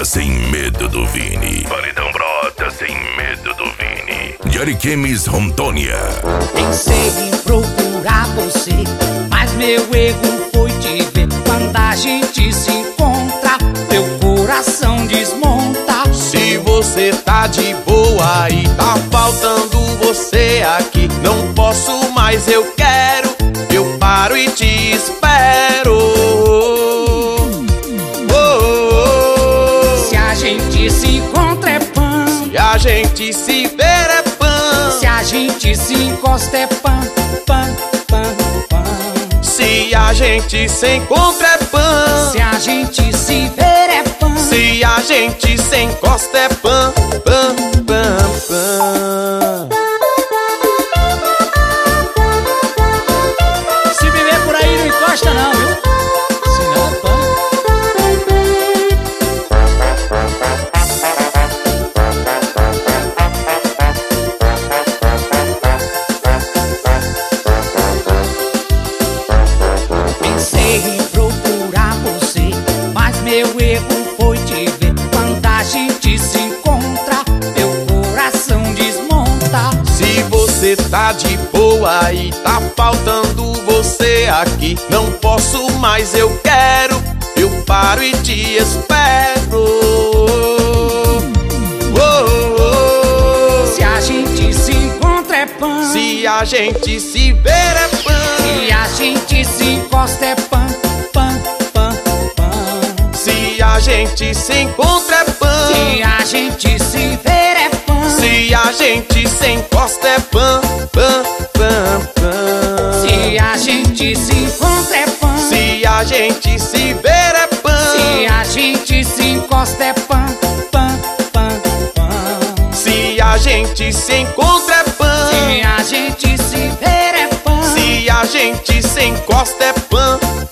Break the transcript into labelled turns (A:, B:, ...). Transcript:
A: sem medo do Vini. Paredão brota sem medo do Vini. De Ariquemes, Rondônia.
B: Pensei em procurar você, mas meu erro foi te ver. Quando a gente se encontra, meu coração desmonta.
C: Se você tá de boa e tá faltando você aqui, não posso mais, eu quero, eu paro e te espero.
B: Se a gente se encontra é pã,
C: se a gente se ver é pã,
B: se a gente se encosta é pã, pã, pã, pã.
C: Se a gente se encontra é pã,
B: se a gente se ver é pã,
C: se a gente se encosta é pã, pã, pã, pã.
B: Se viver por aí não encosta não, viu? Senão é pã. Pensei em procurar você, mas meu erro foi te ver. Quando a gente se encontra, meu coração desmonta.
C: Se você tá de boa e tá faltando você aqui, não posso mais, eu quero, eu paro e te espero.
B: Se a gente se encontra é pã,
C: Se a gente se ver é pã,
B: se a gente se encosta é pã, pã, pã, pã.
C: se a gente se encontra é pã,
B: Se a gente se ver é pã,
C: se a gente se encosta é pã, pã, pã, pã.
B: se a gente se encontra é pã,
C: Se a gente se ver é pã,
B: se a gente se encosta é pã, pã, pã, pã.
C: se a gente se encontra é pã,
B: Se a gente se ver é pã,
C: se a gente se encosta é pã,